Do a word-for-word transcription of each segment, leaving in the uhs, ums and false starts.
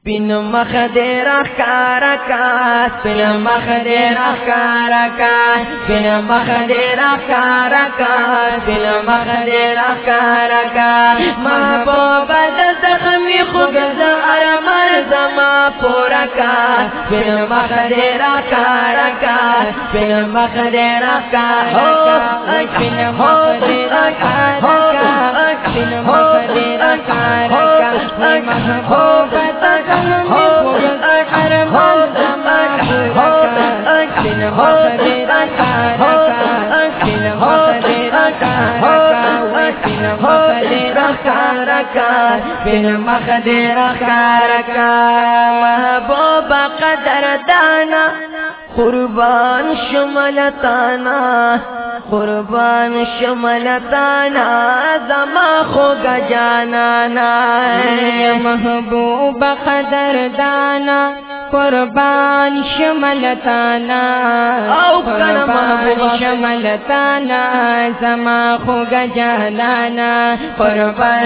پن مخدر کارکا پن مخدر کارکا پن مخدر کارکا پن مخدر کارکا محبوب زخمی خوگز ارمان زما پورکا پن مخدر کارکا پن مخدر کارکا پن مخدر کارکا پن مخدر کارکا محبوب بن مخدر کارکا محبوب قدر دانا قربان شملتانا قربان شملتانا زما خوگ جانانا محبوب قدر دانا قربان شملتانا او قربان شملتانا زما خوگ جانانا قربان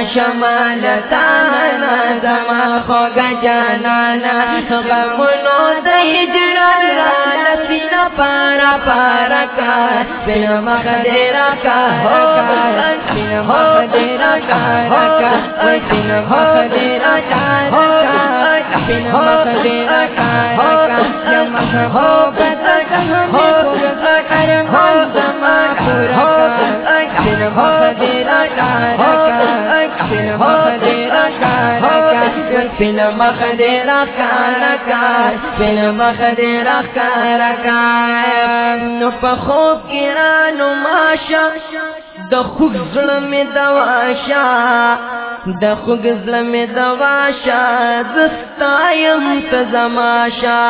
شملتانا زما خوگ جانانا غمونو د هجران رانا سینا پارا پارا کا بن مخدر کارکا بن مخدر کارکا بن مخدر کارکا بن مخدر کارکا محبوب محبوب ارمان زما پورکا بن مخدر کارکا بن مخدر کارکا بن مخدر کارکا بن مخدر کارکا نو په خوب کې رانو ماشا د خوږ زړه مې دواشا د خوږ زړه مې دواشا زستایم ته زماشا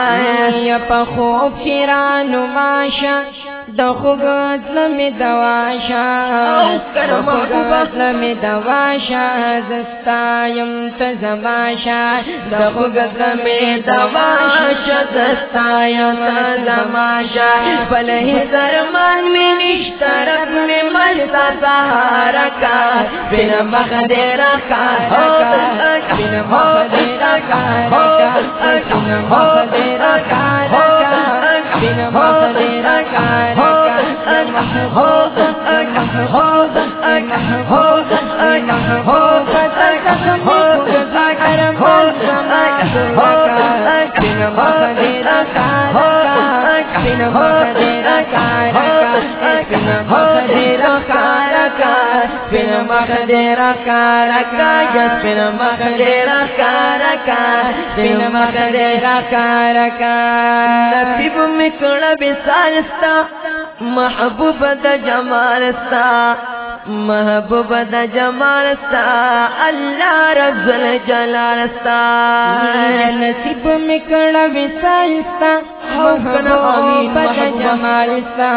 یا په خوب کې رانو ماشا د خوږ زړه مې دواشا د خوږ زړه مې دواشا زستایم ته زماشا د خوږ زړه مې دواشا زستایم ته زماشا بلې درمان مې نشته رب مې ملتا سهارا کا بن مخدر کارکا بن مخدر کارکا بن مخدر کارکا بن مخدر کارکا محبوب محبوب محبوب محبوب محبوب ارمان زما پورکا بن مخدر کارکا بن مخدر کارکا بن مخدر کارکا بن مخدر کارکا جس بن مخدر کارکا بن مخدر کارکا نصیب مکڑا بسالستا محبوب دا جمالستا محبوب دا جمالستا اللہ رب الجلالستا نصیب مکڑا بسالستا محبوب دا جمالستا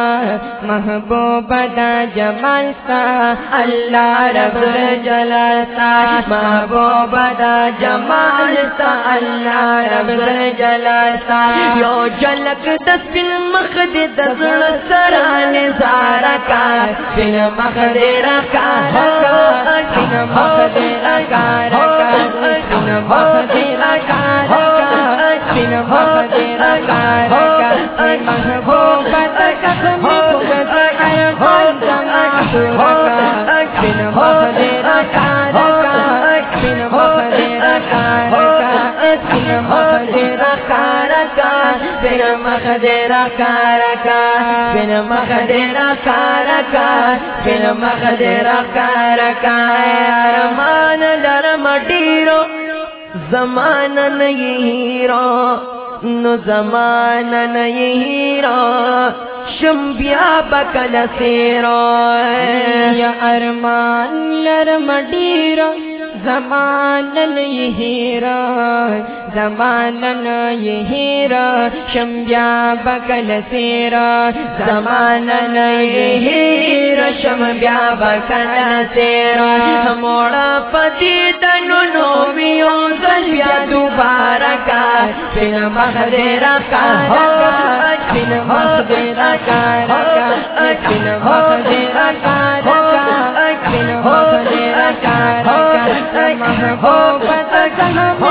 محبوب دا جمالستا اللہ رب الجلالستا محبوب دا جمالستا اللہ رب الجلالستا یو جلک دس بن مخد دزل سران زارکا بن مخدر کارکا بن مخدر کارکا بن مخدر کارکا بن مخدر کارکا محبوب محبوب ارمان زما پورکا بن مخدر کارکا بن مخدر کارکا بن مخدر کارکا بن مخدر کارکا بن مخدر کارکا بن مخدر کارکا ارمان لرم ډیرو زمانہ نہیں ہیرو نو زمانہ نہیں ہیرو شم بیا بکل سیرو یا ارمان لرم ډیرو زمانہ نہیں ہیرا زمانہ نہیں ہیرا شمبیا بکل سیرا زمانہ نہیں ہیرا شمبیا بکل سیرا موڑا پتی تنو نومیوں زلیا دوبارہ کا بن مخدر کارکا بن مخدر کارکا بن مخدر کارکا بن مخدر کارکا محبوب محبوب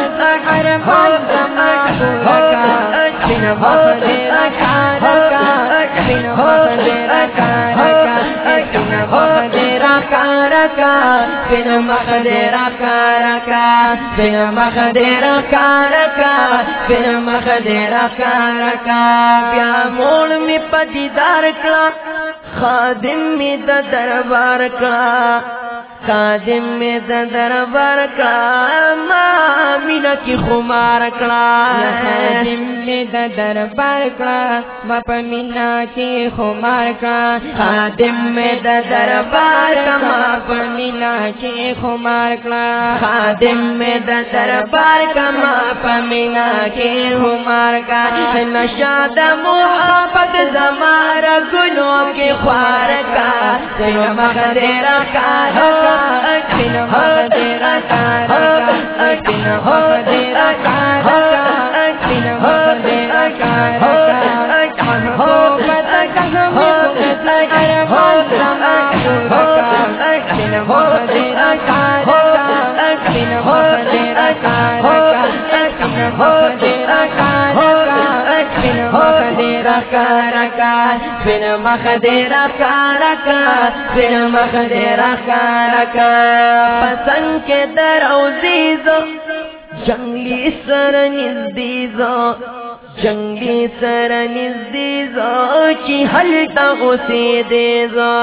ہر بال زما پورا کا بن مقدر کارکا بن مقدر کارکا بن مقدر کارکا بن مقدر کارکا بن مقدر کارکا بن مقدر کارکا بیا موڑ میں پدیدار کلا خادم میں دا دربار کلا خادم میں دا دربار کلا ما مینا کی خمار کلا خادم میں دا دربار کلا ما پا مینا کی خمار کلا خادم میں دا دربار کلا ما پا مینا کی خمار کلا خادم میں دا دربار کلا ما پا مینا کی خمار کلا نشاد محبت زمارا گنوں کی خوار کا بن مقدر کارکا بن مقدر کارکا بن مقدر کارکا بن مقدر کارکا محبت کہم کمت ارمان زما پورا بن مقدر کارکا بن مقدر کارکا بن مقدر کارکا بن مقدر کارکا بن مقدر کارکا بن مقدر کارکا پسند کے در عزیزو جنگلی سر نزدیزو جنگلی سر نزدیزو چی حلتا غسی دیزو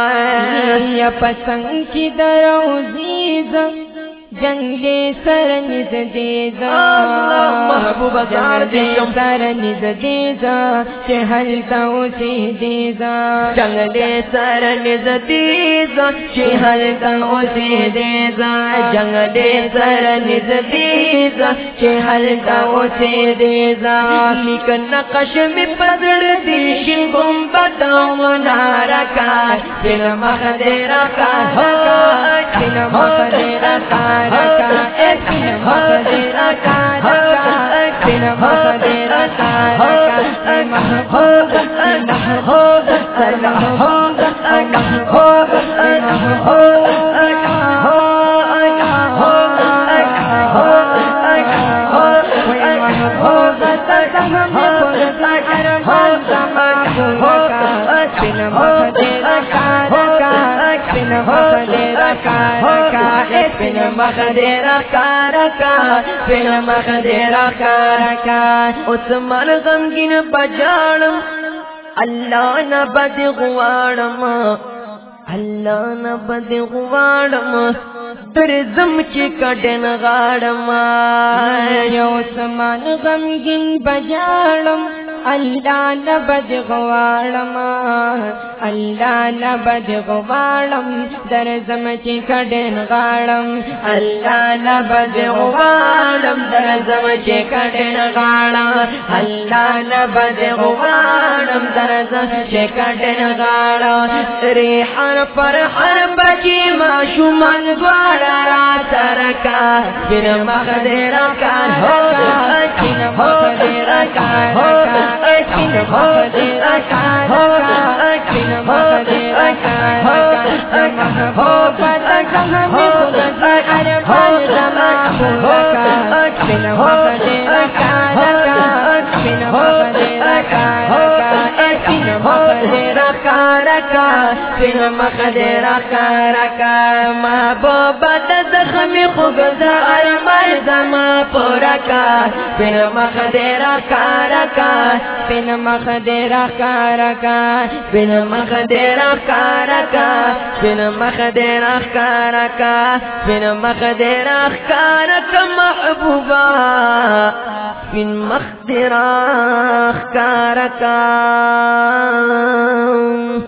یا پسند کی در عزیزو جنگلی سر نزدیزو محبوب جنگلی سر نزدیزو چی حلتا غسی دیزو جنگلی سر نزدیزو چی حلتا غسی دیزو جنگلی سر نزدیزو چی حلتا غسی دیزو لیکن نقش میں پدر دیشن گمبتا منارکا بن مقدر کارکا بن مقدر کارکا بن مقدر کارکا بن مقدر کارکا محبوب محبوب محبوب محبوب بن مقدر کارکا بن مقدر کارکا بن مقدر کارکا بن مقدر کارکا عثمان غمگین بجاڑم اللہ نہ بد غواڑم اللہ نہ بد غواڑم درزم چی کڈن غاڑم عثمان غمگین بجاڑم اللہ نہ بد غواڑم اللہ نہ بد غواڑم درزم چی کڈن غاڑم اللہ نہ بد غواڑم درزم چی کڈن غاڑم اللہ نہ بد غواڑم درزم چی کڈن غاڑم ریحان پر ہر بچی معشومان گواڑا را ترکا بن مقدر کارکا بن مقدر کارکا بن مقدر کارکا بن مقدر کارکا محبوبت کہم کمت ارمان زما پورا بن مقدر کارکا بن مقدر کارکا بن مقدر کارکا بن مقدر کارکا محبوبت زخم خوگزا ارمان زما پورا کا بن مقدر کارکا بن مقدر کارکا بن مقدر کارکا بن مقدر کارکا بن مقدر کارکا محبوبا بن مقدر کارکا